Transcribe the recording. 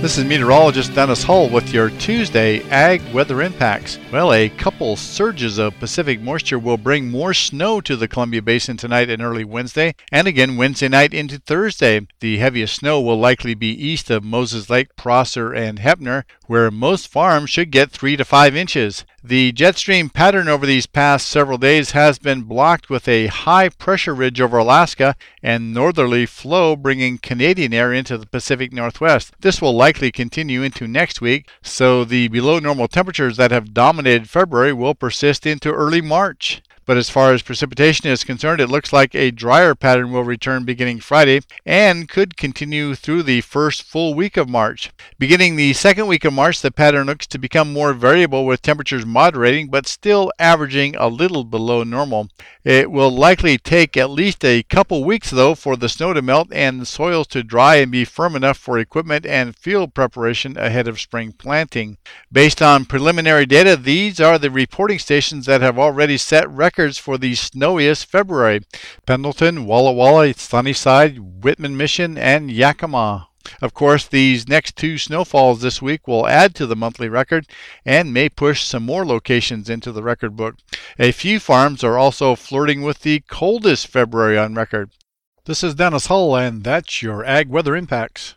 This is meteorologist Dennis Hull with your Tuesday Ag Weather Impacts. Well, a couple surges of Pacific moisture will bring more snow to the Columbia Basin tonight and early Wednesday, and again Wednesday night into Thursday. The heaviest snow will likely be east of Moses Lake, Prosser, and Heppner, where most farms should get 3 to 5 inches. The jet stream pattern over these past several days has been blocked with a high pressure ridge over Alaska and northerly flow bringing Canadian air into the Pacific Northwest. This will likely continue into next week, so the below normal temperatures that have dominated February will persist into early March. But as far as precipitation is concerned, it looks like a drier pattern will return beginning Friday and could continue through the first full week of March. Beginning the second week of March, the pattern looks to become more variable with temperatures moderating but still averaging a little below normal. It will likely take at least a couple weeks, though, for the snow to melt and the soils to dry and be firm enough for equipment and field preparation ahead of spring planting. Based on preliminary data, these are the reporting stations that have already set records for the snowiest February: Pendleton, Walla Walla, Sunnyside, Whitman Mission, and Yakima. Of course, these next two snowfalls this week will add to the monthly record and may push some more locations into the record book. A few farms are also flirting with the coldest February on record. This is Dennis Hull, and that's your Ag Weather Impacts.